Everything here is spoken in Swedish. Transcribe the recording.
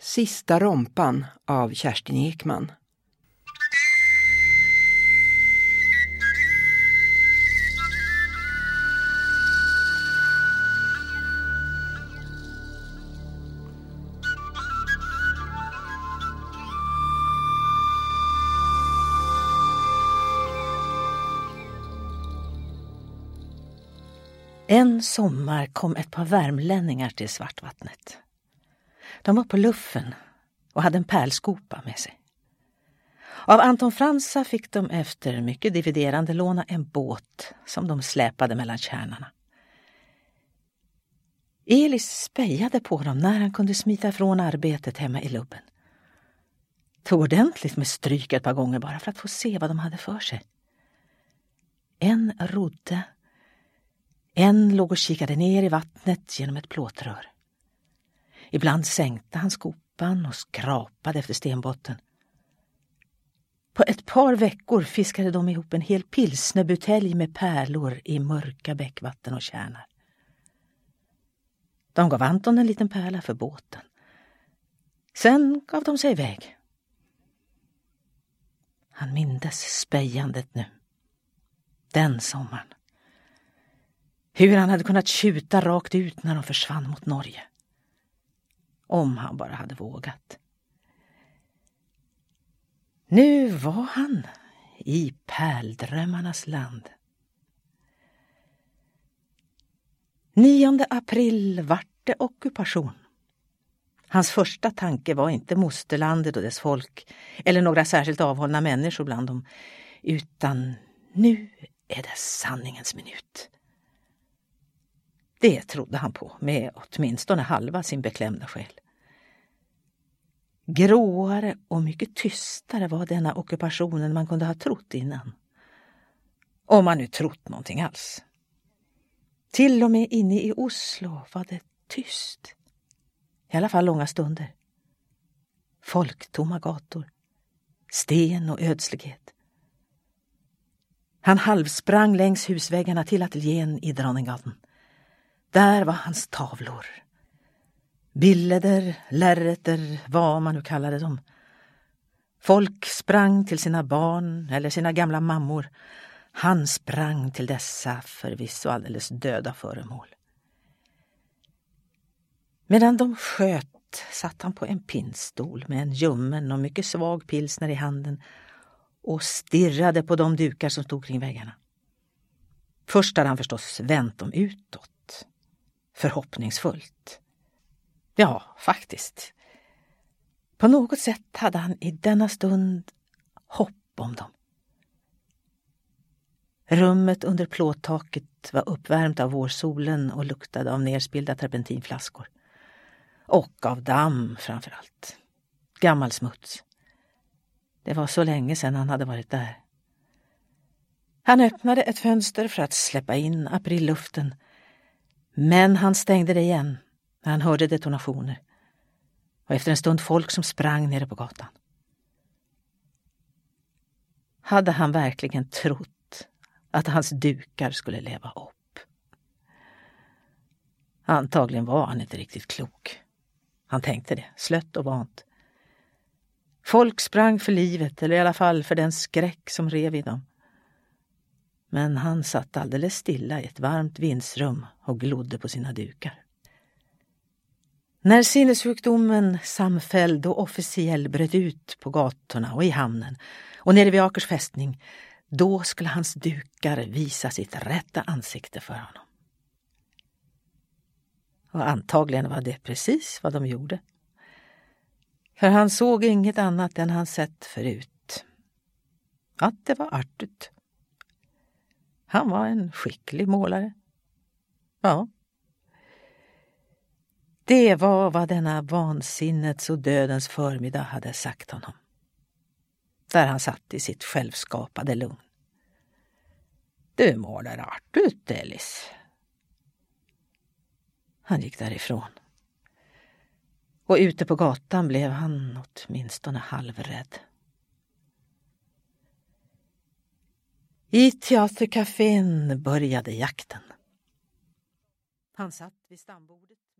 Sista rompan av Kerstin Ekman. En sommar kom ett par värmlänningar till Svartvattnet. De var på luffen och hade en pärlskopa med sig. Av Anton Fransa fick de efter mycket dividerande låna en båt som de släpade mellan kärnarna. Elis spejade på dem när han kunde smita ifrån arbetet hemma i lubben. Tog ordentligt med stryk ett par gånger bara för att få se vad de hade för sig. En rodde. En låg och kikade ner i vattnet genom ett plåtrör. Ibland sänkte han skopan och skrapade efter stenbotten. På ett par veckor fiskade de ihop en hel pilsnerbutelj med pärlor i mörka bäckvatten och kärnar. De gav Anton en liten pärla för båten. Sen gav de sig iväg. Han mindes spejandet nu. Den sommaren. Hur han hade kunnat tjuta rakt ut när de försvann mot Norge. Om han bara hade vågat. Nu var han i pärldrömmarnas land. 9 april vart det ockupation. Hans första tanke var inte mosterlandet och dess folk eller några särskilt avhållna människor bland dem, utan nu är det sanningens minut. Det trodde han på med åtminstone halva sin beklämda själ. Gråare och mycket tystare var denna ockupationen man kunde ha trott innan. Om man nu trott någonting alls. Till och med inne i Oslo var det tyst. I alla fall långa stunder. Folktomma gator. Sten och ödslighet. Han halvsprang längs husväggarna till ateljén i Dronninggatan. Där var hans tavlor. Bilder, lärreter, vad man nu kallade dem. Folk sprang till sina barn eller sina gamla mammor. Han sprang till dessa förvisso alldeles döda föremål. Medan de sköt satt han på en pinnstol med en ljummen och mycket svag pilsner i handen och stirrade på de dukar som stod kring väggarna. Först hade han förstås vänt dem utåt. Förhoppningsfullt. Ja, faktiskt. På något sätt hade han i denna stund hopp om dem. Rummet under plåttaket var uppvärmt av vårsolen och luktade av nerspillda terpentinflaskor. Och av damm framförallt. Gammal smuts. Det var så länge sedan han hade varit där. Han öppnade ett fönster för att släppa in aprilluften. Men han stängde det igen när han hörde detonationer. Och efter en stund folk som sprang nere på gatan. Hade han verkligen trott att hans dukar skulle leva upp? Antagligen var han inte riktigt klok. Han tänkte det, slött och vant. Folk sprang för livet, eller i alla fall för den skräck som rev i dem. Men han satt alldeles stilla i ett varmt vindsrum och glodde på sina dukar. När sinnessjukdomen samfälld och officiell bröt ut på gatorna och i hamnen och nere vid Akers fästning, då skulle hans dukar visa sitt rätta ansikte för honom. Och antagligen var det precis vad de gjorde. För han såg inget annat än han sett förut. Att det var artigt. Han var en skicklig målare. Ja. Det var vad denna vansinnets och dödens förmiddag hade sagt honom. Där han satt i sitt självskapade lugn. Du målar artigt, Elis. Han gick därifrån. Och ute på gatan blev han åtminstone halvrädd. I teatercafén började jakten. Han satt vid stambordet.